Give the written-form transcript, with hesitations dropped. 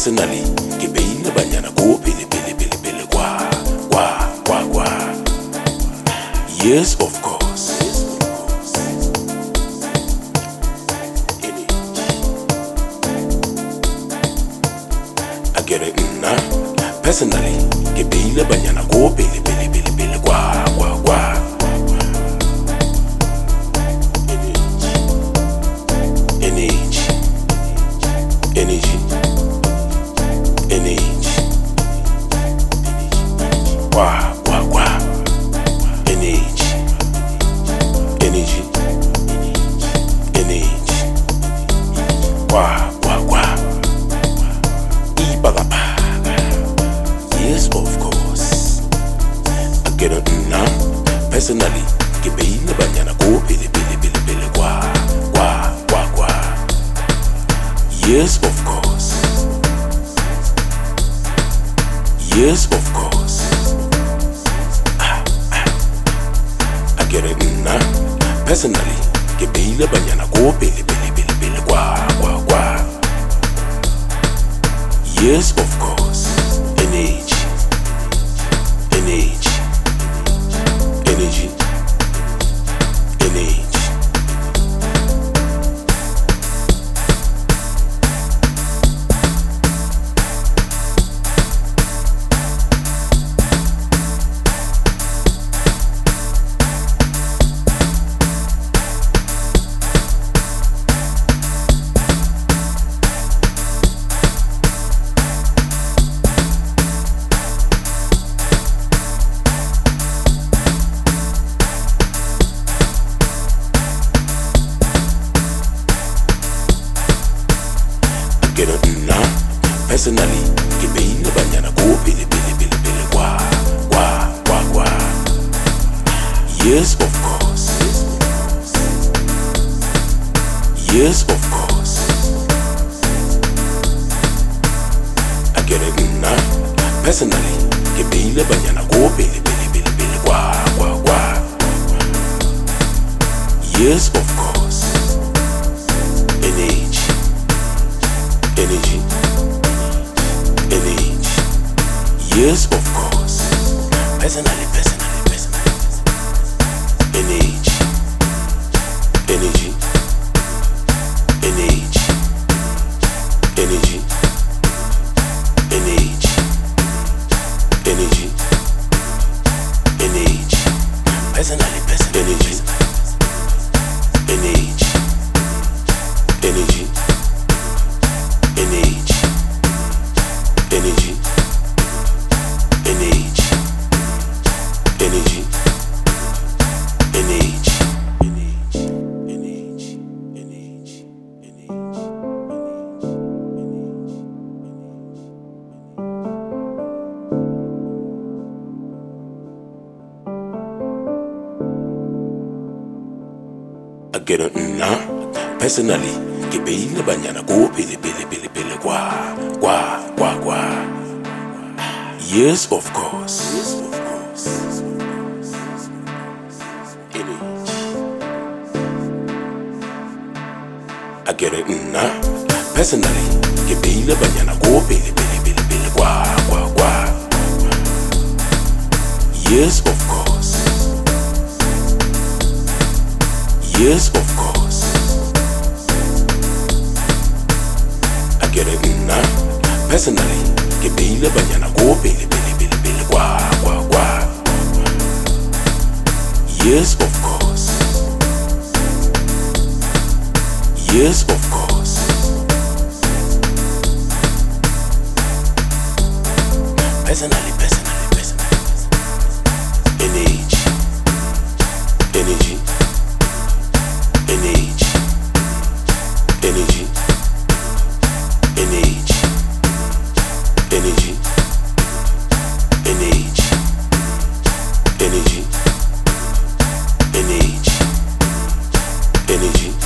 Personally, ke beile banyana ko pele pele pele pele kwa. Yes, of course. I get it now. Personally, ke beile banyana ko pele pele pele pele kwa. Energy. Wow. Energy. Wow. Ibagabaga. Yes, of course. I get it now. Personally, ke beile banyana ko pele pele pele pele kwa. Yes, of course. Yes, of course. I get it now. Personally, ke beile banyana ko pele pele pele pele kwa. Yes, of course. Energy. Get it now. Personally, ke beile banyana ko pele pele pele pele kwa. Yes, of course. Yes, of course. I get it now. Personally, ke beile banyana ko pele pele pele pele kwa. Yes, of course. Energy. Yes, of course. Personally. Energy. I get it now. Personally, ke beile banyana ko pele pele pele pele kwa. Yes, of course. I get it now. Personally, ke beile banyana ko pele pele pele pele kwa. Yes, of course. Yes, of course. I get it now. Personally, ke beile banyana ko pele pele pele pele kwa. Yes, of course. Yes, of course. Personally. Energy.